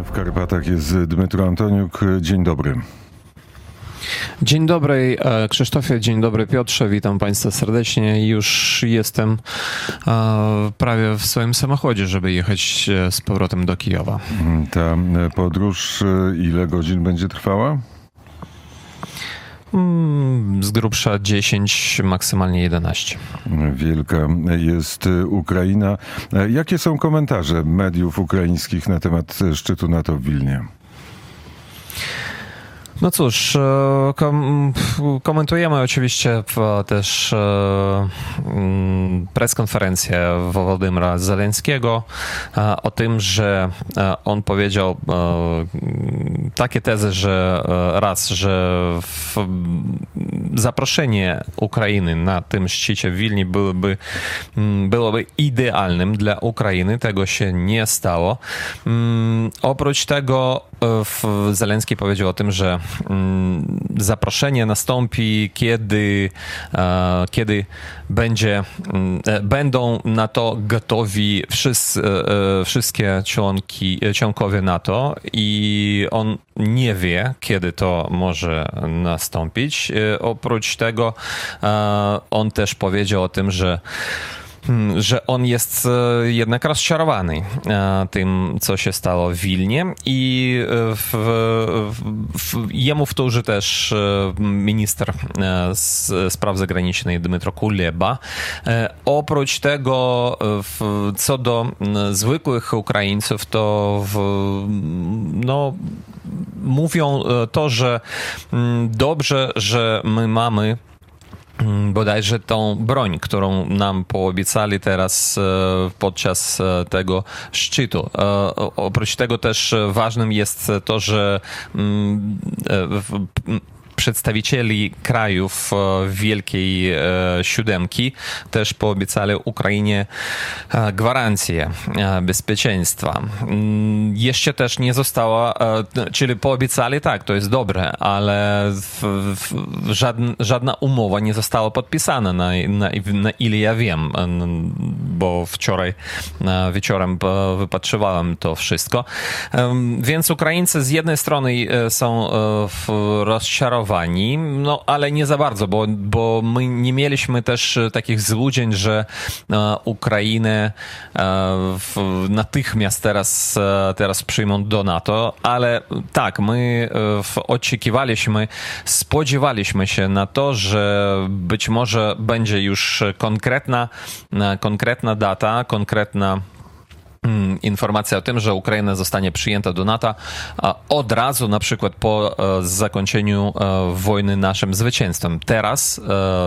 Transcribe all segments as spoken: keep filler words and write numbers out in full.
W Karpatach jest Dmytro Antoniuk. Dzień dobry. Dzień dobry Krzysztofie, dzień dobry Piotrze, witam Państwa serdecznie. Już jestem prawie w swoim samochodzie, żeby jechać z powrotem do Kijowa. Ta podróż ile godzin będzie trwała? Z grubsza dziesięć, maksymalnie jedenaście. Wielka jest Ukraina. Jakie są komentarze mediów ukraińskich na temat szczytu NATO w Wilnie? No cóż, kom- komentujemy oczywiście też preskonferencję Wołodymyra Zełenskiego o tym, że on powiedział takie tezy, że raz, że zaproszenie Ukrainy na tym szczycie w Wilnie byłoby, byłoby idealnym dla Ukrainy. Tego się nie stało. Oprócz tego Zełenski powiedział o tym, że zaproszenie nastąpi, kiedy, kiedy będzie, będą na to gotowi wszyscy, wszystkie członki, członkowie NATO i on nie wie, kiedy to może nastąpić. Oprócz tego on też powiedział o tym, że że on jest jednak rozczarowany tym, co się stało w Wilnie i w, w, jemu wtórzy też minister spraw zagranicznych Dmytro Kuleba. Oprócz tego, co do zwykłych Ukraińców, to w, no, mówią to, że dobrze, że my mamy bodajże tą broń, którą nam poobiecali teraz podczas tego szczytu. Oprócz tego też ważnym jest to, że przedstawicieli krajów Wielkiej Siódemki też poobiecali Ukrainie gwarancję bezpieczeństwa. Jeszcze też nie została, czyli poobiecali, tak, to jest dobre, ale żadna, żadna umowa nie została podpisana, na, na, na ile ja wiem, bo wczoraj wieczorem wypatrzywałem to wszystko. Więc Ukraińcy z jednej strony są rozczarowani, no ale nie za bardzo, bo, bo my nie mieliśmy też takich złudzeń, że e, Ukrainę e, w, natychmiast teraz, e, teraz przyjmą do NATO, ale tak, my e, w, oczekiwaliśmy, spodziewaliśmy się na to, że być może będzie już konkretna, e, konkretna data, konkretna informacja o tym, że Ukraina zostanie przyjęta do NATO od razu, na przykład po zakończeniu wojny naszym zwycięstwem. Teraz,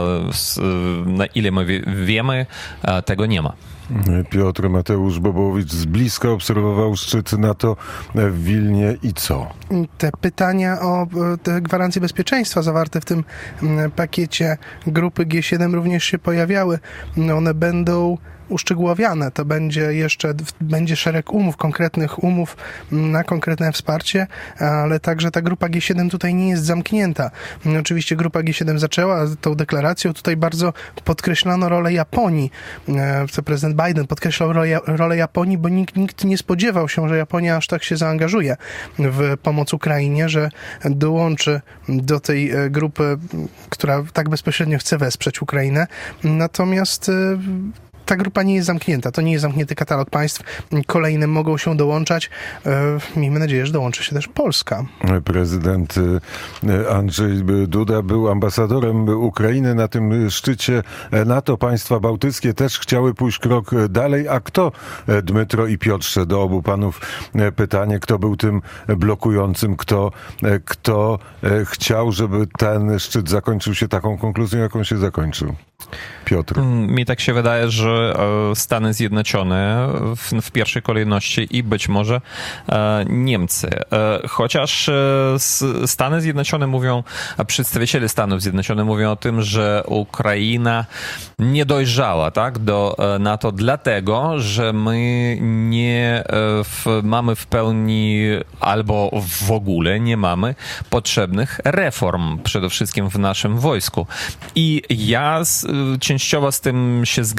na ile my wiemy, tego nie ma. Piotr Mateusz Bobołowicz z bliska obserwował szczyt NATO w Wilnie i co? Te pytania o te gwarancje bezpieczeństwa zawarte w tym pakiecie grupy G siedem również się pojawiały. One będą uszczegółowiane. To będzie jeszcze, będzie szereg umów, konkretnych umów na konkretne wsparcie, ale także ta grupa G siedem tutaj nie jest zamknięta. Oczywiście grupa G siedem zaczęła tą deklaracją. Tutaj bardzo podkreślano rolę Japonii. Co prezydent Biden podkreślał rolę, rolę Japonii, bo nikt, nikt nie spodziewał się, że Japonia aż tak się zaangażuje w pomoc Ukrainie, że dołączy do tej grupy, która tak bezpośrednio chce wesprzeć Ukrainę. Natomiast ta grupa nie jest zamknięta. To nie jest zamknięty katalog państw. Kolejne mogą się dołączać. Miejmy nadzieję, że dołączy się też Polska. Prezydent Andrzej Duda był ambasadorem Ukrainy na tym szczycie NATO. Państwa bałtyckie też chciały pójść krok dalej. A kto, Dmytro i Piotrze, do obu panów pytanie, kto był tym blokującym, kto, kto chciał, żeby ten szczyt zakończył się taką konkluzją, jaką się zakończył? Piotr. Mi tak się wydaje, że Stany Zjednoczone w, w pierwszej kolejności i być może Niemcy. Chociaż Stany Zjednoczone mówią, przedstawiciele Stanów Zjednoczonych mówią o tym, że Ukraina nie dojrzała, tak, do NATO dlatego, że my nie w, mamy w pełni albo w ogóle nie mamy potrzebnych reform, przede wszystkim w naszym wojsku. I ja z, częściowo z tym się zgadzam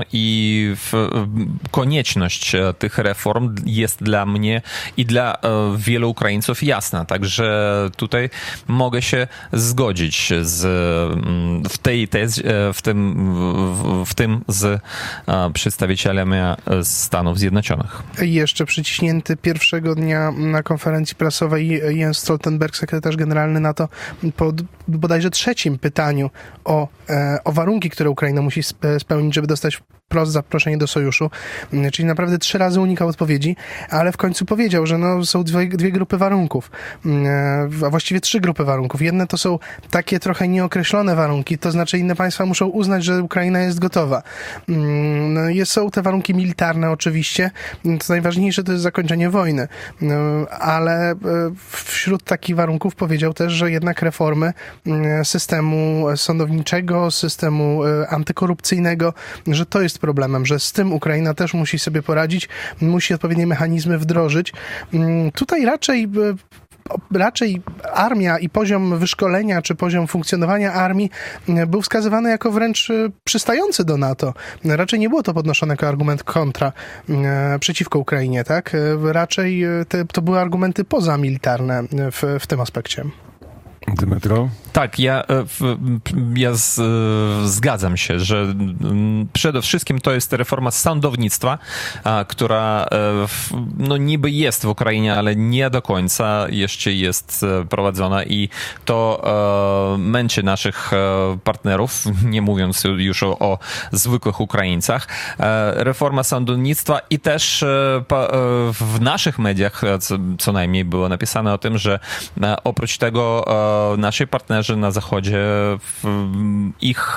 i konieczność tych reform jest dla mnie i dla wielu Ukraińców jasna. Także tutaj mogę się zgodzić z, w tej tezie, w tym, w tym z przedstawicielami Stanów Zjednoczonych. Jeszcze przyciśnięty pierwszego dnia na konferencji prasowej Jens Stoltenberg, sekretarz generalny NATO, po bodajże trzecim pytaniu o, o warunki, które Ukraina musi spełnić, żeby dostać wprost zaproszenie do sojuszu, czyli naprawdę trzy razy unikał odpowiedzi, ale w końcu powiedział, że no, są dwie, dwie grupy warunków, a właściwie trzy grupy warunków. Jedne to są takie trochę nieokreślone warunki, to znaczy inne państwa muszą uznać, że Ukraina jest gotowa. No, są te warunki militarne oczywiście, to najważniejsze to jest zakończenie wojny, ale wśród takich warunków powiedział też, że jednak reformy systemu sądowniczego, systemu antykorupcyjnego, że to jest problemem, że z tym Ukraina też musi sobie poradzić, musi odpowiednie mechanizmy wdrożyć. Tutaj raczej raczej armia i poziom wyszkolenia, czy poziom funkcjonowania armii był wskazywany jako wręcz przystający do NATO. Raczej nie było to podnoszone jako argument kontra przeciwko Ukrainie, tak? Raczej te, to były argumenty pozamilitarne w, w tym aspekcie. Dmytro? Tak, ja, ja z, zgadzam się, że przede wszystkim to jest reforma sądownictwa, która no niby jest w Ukrainie, ale nie do końca jeszcze jest prowadzona i to męczy naszych partnerów, nie mówiąc już o, o zwykłych Ukraińcach. Reforma sądownictwa i też w naszych mediach co, co najmniej było napisane o tym, że oprócz tego nasi partnerzy na Zachodzie, ich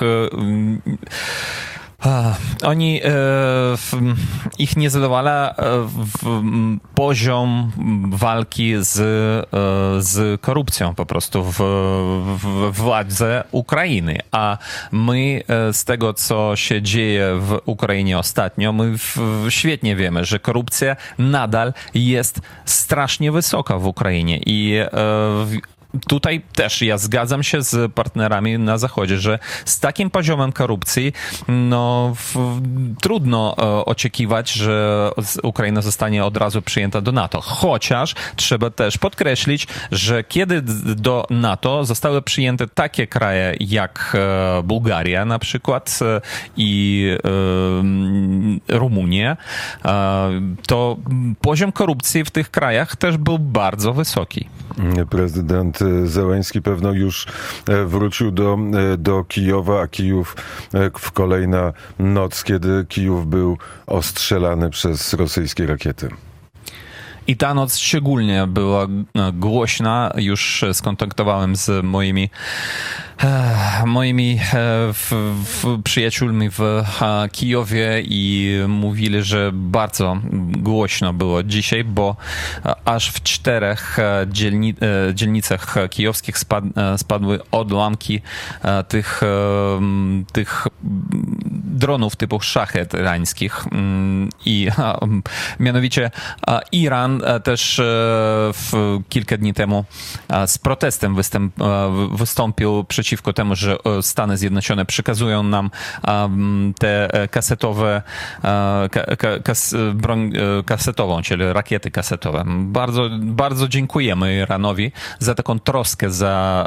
oni ich nie zadowala poziom walki z, z korupcją po prostu w, w władze Ukrainy, a my z tego, co się dzieje w Ukrainie ostatnio, my w, świetnie wiemy, że korupcja nadal jest strasznie wysoka w Ukrainie i tutaj też ja zgadzam się z partnerami na Zachodzie, że z takim poziomem korupcji no, w, trudno e, oczekiwać, że Ukraina zostanie od razu przyjęta do NATO. Chociaż trzeba też podkreślić, że kiedy do NATO zostały przyjęte takie kraje jak e, Bułgaria na przykład e, i e, Rumunia, e, to poziom korupcji w tych krajach też był bardzo wysoki. Prezydent Zełenski pewno już wrócił do, do Kijowa, a Kijów w kolejna noc, kiedy Kijów był ostrzelany przez rosyjskie rakiety. I ta noc szczególnie była głośna. Już skontaktowałem z moimi moimi w, w przyjaciółmi w Kijowie i mówili, że bardzo głośno było dzisiaj, bo aż w czterech dzielni, dzielnicach kijowskich spad, spadły odłamki tych, tych dronów typu szachet irańskich. I mianowicie Iran też w kilka dni temu z protestem występ, wystąpił przeciwko przeciwko temu, że Stany Zjednoczone przekazują nam te kasetowe, kas, broń kasetową, czyli rakiety kasetowe. Bardzo, bardzo dziękujemy Iranowi za taką troskę za,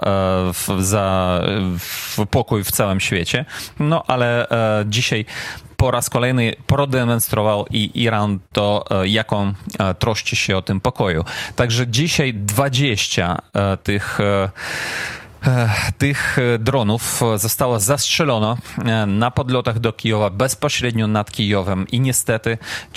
za pokój w całym świecie. No ale dzisiaj po raz kolejny prodemonstrował i Iran to, jaką troszczy się o tym pokoju. Także dzisiaj dwadzieścia tych Tych dronów zostało zastrzelono na podlotach do Kijowa, bezpośrednio nad Kijowem i niestety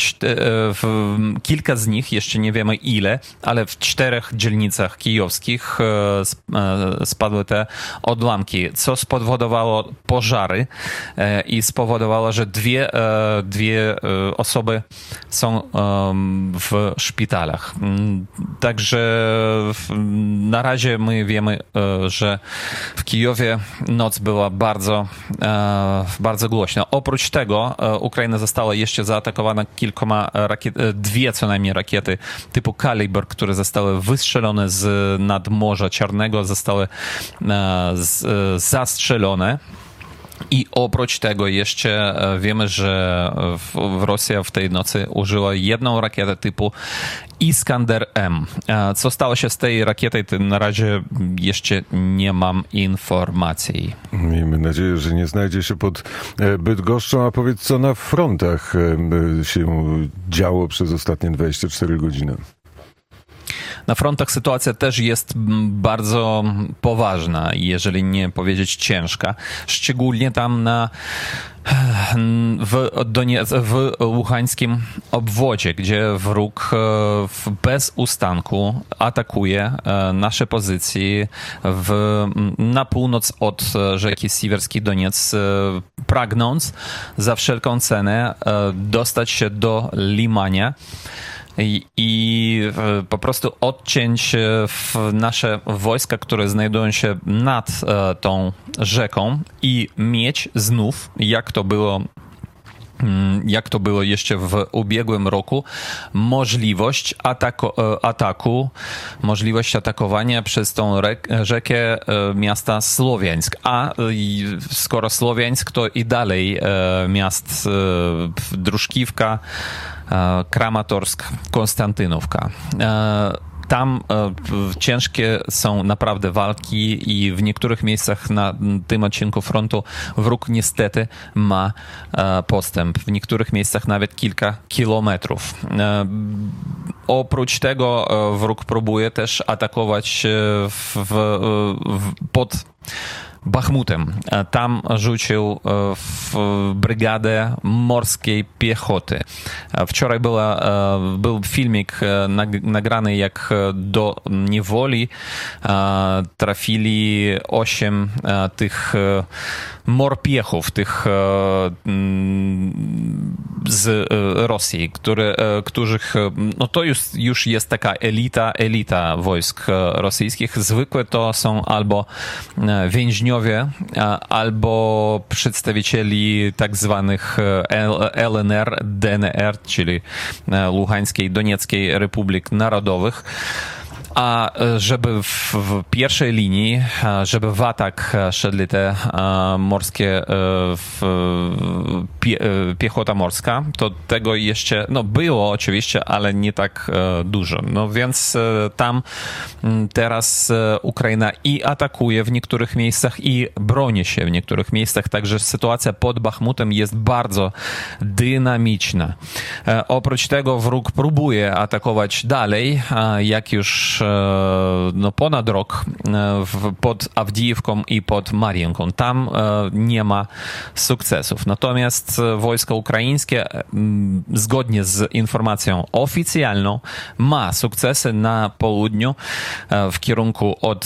kilka z nich, jeszcze nie wiemy ile, ale w czterech dzielnicach kijowskich spadły te odłamki, co spowodowało pożary i spowodowało, że dwie, dwie osoby są w szpitalach. Także na razie my wiemy, że w Kijowie noc była bardzo, e, bardzo głośna. Oprócz tego e, Ukraina została jeszcze zaatakowana kilkoma rakiet, dwie co najmniej rakiety typu Kalibr, które zostały wystrzelone z nad Morza Czarnego, zostały e, z, e, zastrzelone. I oprócz tego jeszcze wiemy, że Rosja w tej nocy użyła jedną rakietę typu Iskander M. Co stało się z tej rakiety, to na razie jeszcze nie mam informacji. Miejmy nadzieję, że nie znajdzie się pod Bydgoszczą, a powiedz, co na frontach się działo przez ostatnie dwadzieścia cztery godziny. Na frontach sytuacja też jest bardzo poważna, jeżeli nie powiedzieć ciężka. Szczególnie tam na w, Doniec, w Łuhańskim obwodzie, gdzie wróg bez ustanku atakuje nasze pozycje w, na północ od rzeki Siwerski Doniec, pragnąc za wszelką cenę dostać się do Limania. I, i po prostu odciąć nasze wojska, które znajdują się nad e, tą rzeką i mieć znów, jak to było jak to było jeszcze w ubiegłym roku, możliwość ataku, ataku możliwość atakowania przez tą rzekę miasta Słowiańsk. A skoro Słowiańsk, to i dalej miast Druszkiwka, Kramatorsk, Konstantynówka. Tam e, ciężkie są naprawdę walki i w niektórych miejscach na tym odcinku frontu wróg niestety ma e, postęp. W niektórych miejscach nawet kilka kilometrów. E, oprócz tego e, wróg próbuje też atakować w, w, w, pod Bachmutem. Tam rzucił w brygadę morskiej piechoty. Wczoraj była, był filmik nagrany, jak do niewoli trafili osiem tych morpiechów, tych z Rosji, które, których, no to już, już jest taka elita, elita wojsk rosyjskich. Zwykle to są albo więźniowie, albo przedstawicieli tak zwanych L N R, D N R, czyli Luhańskiej, Donieckiej Republik Narodowych. A żeby w, w pierwszej linii, żeby w atak szedli te morskie w, pie, piechota morska, to tego jeszcze, no było oczywiście, ale nie tak dużo. No więc tam teraz Ukraina i atakuje w niektórych miejscach i broni się w niektórych miejscach, także sytuacja pod Bachmutem jest bardzo dynamiczna. Oprócz tego wróg próbuje atakować dalej, jak już no ponad rok pod Awdijewką i pod Marienką. Tam nie ma sukcesów. Natomiast wojska ukraińskie, zgodnie z informacją oficjalną, ma sukcesy na południu w kierunku od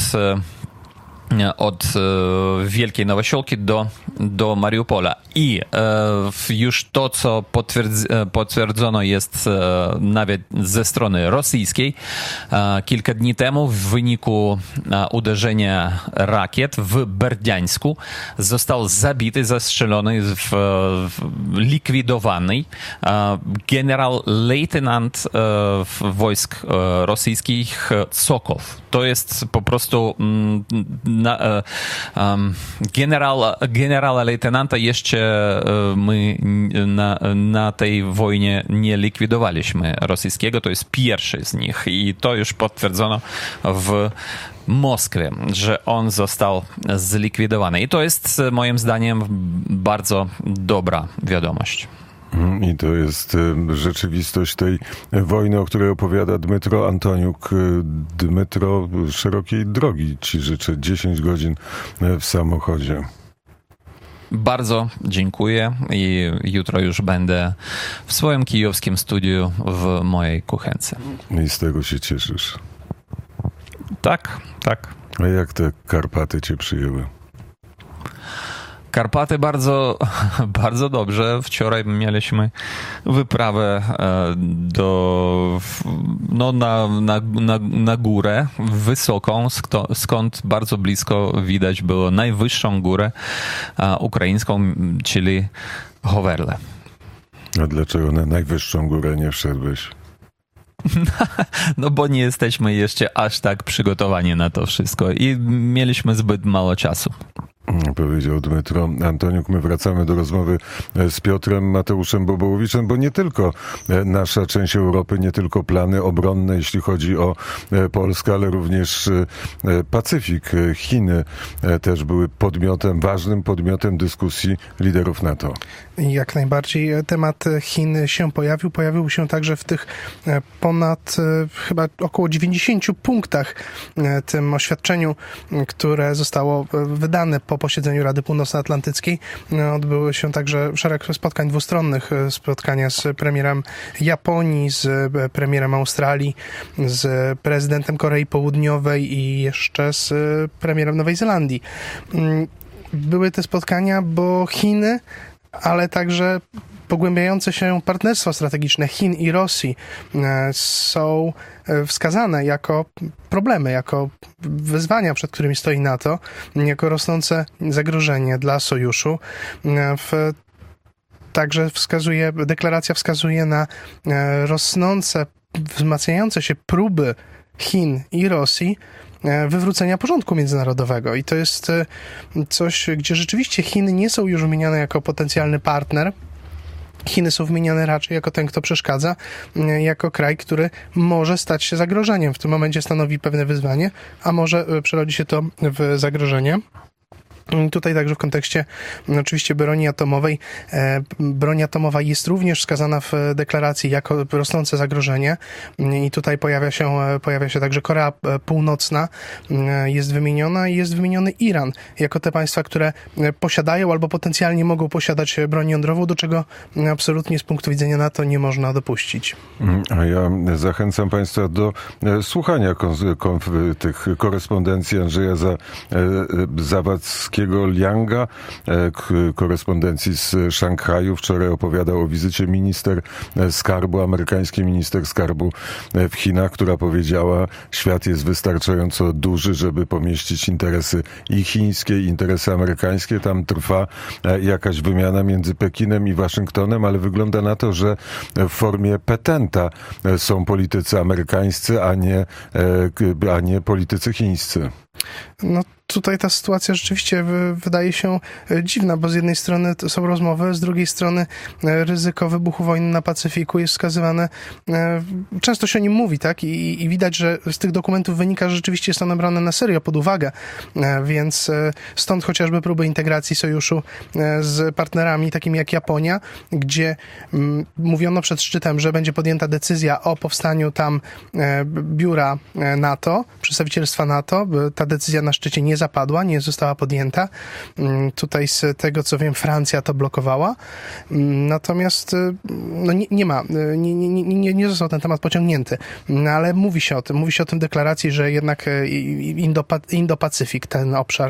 od Wielkiej Nowosiolki do, do Mariupola. I e, już to, co potwierdz, potwierdzono jest e, nawet ze strony rosyjskiej. E, kilka dni temu w wyniku e, uderzenia rakiet w Berdiańsku został zabity, zastrzelony, w, w, likwidowany e, generał-lejtenant e, wojsk e, rosyjskich Sokow. To jest po prostu mm, na, um, generał, generała lejtenanta jeszcze my na, na tej wojnie nie likwidowaliśmy rosyjskiego. To jest pierwszy z nich i to już potwierdzono w Moskwie, że on został zlikwidowany. I to jest moim zdaniem bardzo dobra wiadomość. I to jest rzeczywistość tej wojny, o której opowiada Dmytro Antoniuk. Dmytro, szerokiej drogi ci życzę. dziesięć godzin w samochodzie. Bardzo dziękuję i jutro już będę w swoim kijowskim studiu w mojej kuchence. I z tego się cieszysz? Tak, tak. A jak te Karpaty cię przyjęły? Karpaty bardzo, bardzo dobrze. Wczoraj mieliśmy wyprawę do, no na, na, na, na górę wysoką, skąd bardzo blisko widać było najwyższą górę ukraińską, czyli Hoverle. A dlaczego na najwyższą górę nie wszedłeś? No bo nie jesteśmy jeszcze aż tak przygotowani na to wszystko i mieliśmy zbyt mało czasu. Powiedział Dmytro Antoniuk. My wracamy do rozmowy z Piotrem Mateuszem Bobołowiczem, bo nie tylko nasza część Europy, nie tylko plany obronne, jeśli chodzi o Polskę, ale również Pacyfik. Chiny też były podmiotem, ważnym podmiotem dyskusji liderów NATO. Jak najbardziej temat Chin się pojawił. Pojawił się także w tych ponad chyba około dziewięćdziesięciu punktach tym oświadczeniu, które zostało wydane po posiedzeniu Rady Północnoatlantyckiej. Odbyły się także szereg spotkań dwustronnych, spotkania z premierem Japonii, z premierem Australii, z prezydentem Korei Południowej i jeszcze z premierem Nowej Zelandii. Były te spotkania, bo Chiny, ale także pogłębiające się partnerstwo strategiczne Chin i Rosji są wskazane jako problemy, jako wyzwania, przed którymi stoi NATO, jako rosnące zagrożenie dla sojuszu. W Także wskazuje, deklaracja wskazuje na rosnące, wzmacniające się próby Chin i Rosji wywrócenia porządku międzynarodowego. I to jest coś, gdzie rzeczywiście Chiny nie są już wymieniane jako potencjalny partner. Chiny są wymieniane raczej jako ten, kto przeszkadza, jako kraj, który może stać się zagrożeniem. W tym momencie stanowi pewne wyzwanie, a może przerodzi się to w zagrożenie. Tutaj także w kontekście oczywiście broni atomowej. Broń atomowa jest również wskazana w deklaracji jako rosnące zagrożenie i tutaj pojawia się, pojawia się także Korea Północna, jest wymieniona i jest wymieniony Iran jako te państwa, które posiadają albo potencjalnie mogą posiadać broń jądrową, do czego absolutnie z punktu widzenia NATO nie można dopuścić. A ja zachęcam państwa do słuchania kon- kon- tych korespondencji Andrzeja Za- Zawadzkiego, Lianga, korespondencji z Szanghaju. Wczoraj opowiadał o wizycie minister skarbu, amerykańskiej minister skarbu w Chinach, która powiedziała, świat jest wystarczająco duży, żeby pomieścić interesy i chińskie, i interesy amerykańskie. Tam trwa jakaś wymiana między Pekinem i Waszyngtonem, ale wygląda na to, że w formie petenta są politycy amerykańscy, a nie, a nie politycy chińscy. No tutaj ta sytuacja rzeczywiście wydaje się dziwna, bo z jednej strony to są rozmowy, z drugiej strony ryzyko wybuchu wojny na Pacyfiku jest wskazywane, często się o nim mówi, tak? I, i widać, że z tych dokumentów wynika, że rzeczywiście jest ono brane na serio, pod uwagę, więc stąd chociażby próby integracji sojuszu z partnerami takimi jak Japonia, gdzie mówiono przed szczytem, że będzie podjęta decyzja o powstaniu tam biura NATO, przedstawicielstwa NATO. Ta decyzja na szczycie nie zapadła, nie została podjęta. Tutaj z tego, co wiem, Francja to blokowała. Natomiast no nie, nie ma, nie, nie, nie, nie został ten temat pociągnięty. No, ale mówi się o tym, mówi się o tym w deklaracji, że jednak Indo-Pacyfik, Indo-Pacyfik, ten obszar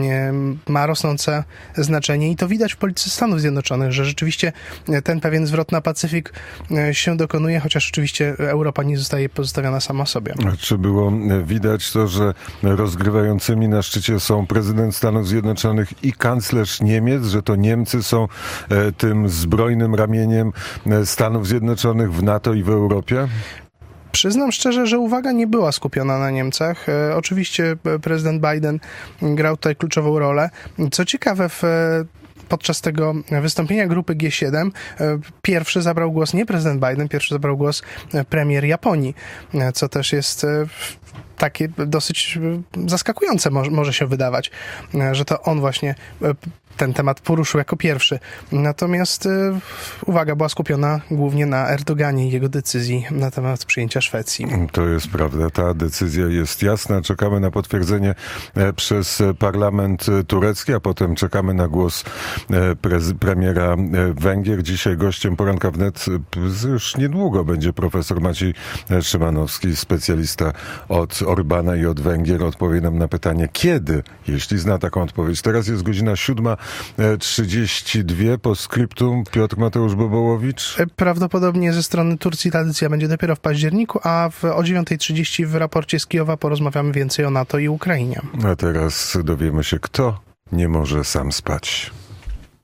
ma rosnące znaczenie i to widać w polityce Stanów Zjednoczonych, że rzeczywiście ten pewien zwrot na Pacyfik się dokonuje, chociaż oczywiście Europa nie zostaje pozostawiona sama sobie. Czy było widać to, że rozgrywającymi na szczycie są prezydent Stanów Zjednoczonych i kanclerz Niemiec, że to Niemcy są tym zbrojnym ramieniem Stanów Zjednoczonych w NATO i w Europie? Przyznam szczerze, że uwaga nie była skupiona na Niemcach. E, oczywiście prezydent Biden grał tutaj kluczową rolę. Co ciekawe, w podczas tego wystąpienia grupy G siedem pierwszy zabrał głos nie prezydent Biden, pierwszy zabrał głos premier Japonii, co też jest takie dosyć zaskakujące może się wydawać, że to on właśnie ten temat poruszył jako pierwszy. Natomiast uwaga była skupiona głównie na Erdoganie i jego decyzji na temat przyjęcia Szwecji. To jest prawda. Ta decyzja jest jasna. Czekamy na potwierdzenie przez parlament turecki, a potem czekamy na głos prez- premiera Węgier. Dzisiaj gościem Poranka Wnet już niedługo będzie profesor Maciej Szymanowski, specjalista od Orbana i od Węgier. Odpowie nam na pytanie, kiedy, jeśli zna taką odpowiedź. Teraz jest godzina siódma trzydzieści dwa. Po skryptum Piotr Mateusz Bobołowicz. Prawdopodobnie ze strony Turcji ta decyzja będzie dopiero w październiku, a w, o dziewiąta trzydzieści w raporcie z Kijowa porozmawiamy więcej o NATO i Ukrainie. A teraz dowiemy się, kto nie może sam spać.